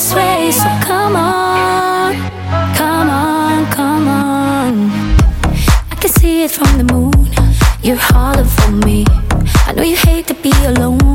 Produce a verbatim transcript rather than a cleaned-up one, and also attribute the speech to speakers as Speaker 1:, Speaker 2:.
Speaker 1: this way. So come on, come on, come on. I can see it from the moon. You're hollow for me. I know you hate to be alone,